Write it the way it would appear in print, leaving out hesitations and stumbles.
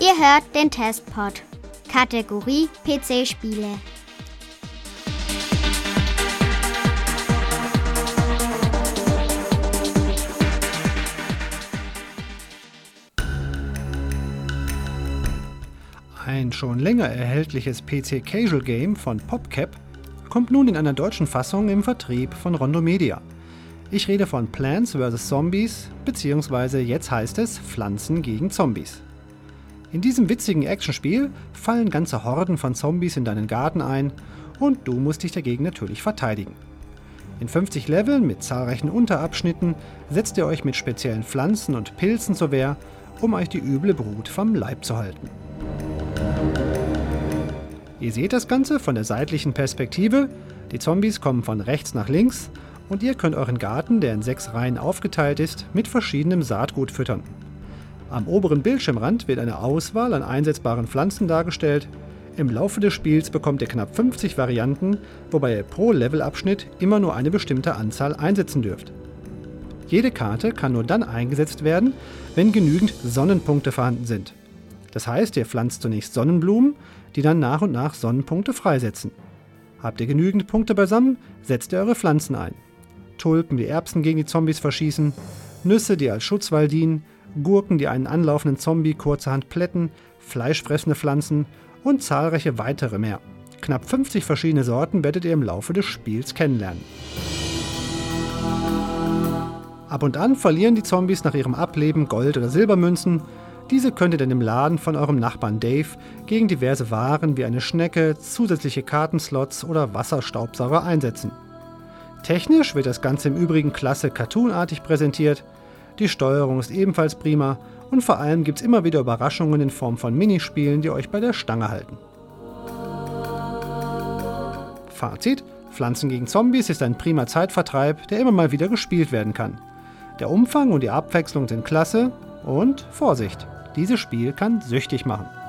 Ihr hört den Testpod. Kategorie PC-Spiele. Ein schon länger erhältliches PC-Casual-Game von PopCap kommt nun in einer deutschen Fassung im Vertrieb von Rondo Media. Ich rede von Plants vs. Zombies, beziehungsweise jetzt heißt es Pflanzen gegen Zombies. In diesem witzigen Actionspiel fallen ganze Horden von Zombies in deinen Garten ein und du musst dich dagegen natürlich verteidigen. In 50 Leveln mit zahlreichen Unterabschnitten setzt ihr euch mit speziellen Pflanzen und Pilzen zur Wehr, um euch die üble Brut vom Leib zu halten. Ihr seht das Ganze von der seitlichen Perspektive, die Zombies kommen von rechts nach links und ihr könnt euren Garten, der in 6 Reihen aufgeteilt ist, mit verschiedenem Saatgut füttern. Am oberen Bildschirmrand wird eine Auswahl an einsetzbaren Pflanzen dargestellt. Im Laufe des Spiels bekommt ihr knapp 50 Varianten, wobei ihr pro Levelabschnitt immer nur eine bestimmte Anzahl einsetzen dürft. Jede Karte kann nur dann eingesetzt werden, wenn genügend Sonnenpunkte vorhanden sind. Das heißt, ihr pflanzt zunächst Sonnenblumen, die dann nach und nach Sonnenpunkte freisetzen. Habt ihr genügend Punkte beisammen, setzt ihr eure Pflanzen ein. Tulpen, die Erbsen gegen die Zombies verschießen, Nüsse, die als Schutzwall dienen, Gurken, die einen anlaufenden Zombie kurzerhand plätten, fleischfressende Pflanzen und zahlreiche weitere mehr. Knapp 50 verschiedene Sorten werdet ihr im Laufe des Spiels kennenlernen. Ab und an verlieren die Zombies nach ihrem Ableben Gold- oder Silbermünzen. Diese könnt ihr dann im Laden von eurem Nachbarn Dave gegen diverse Waren wie eine Schnecke, zusätzliche Kartenslots oder Wasserstaubsauger einsetzen. Technisch wird das Ganze im Übrigen klasse cartoonartig präsentiert. Die Steuerung ist ebenfalls prima und vor allem gibt es immer wieder Überraschungen in Form von Minispielen, die euch bei der Stange halten. Fazit: Pflanzen gegen Zombies ist ein prima Zeitvertreib, der immer mal wieder gespielt werden kann. Der Umfang und die Abwechslung sind klasse und Vorsicht, dieses Spiel kann süchtig machen.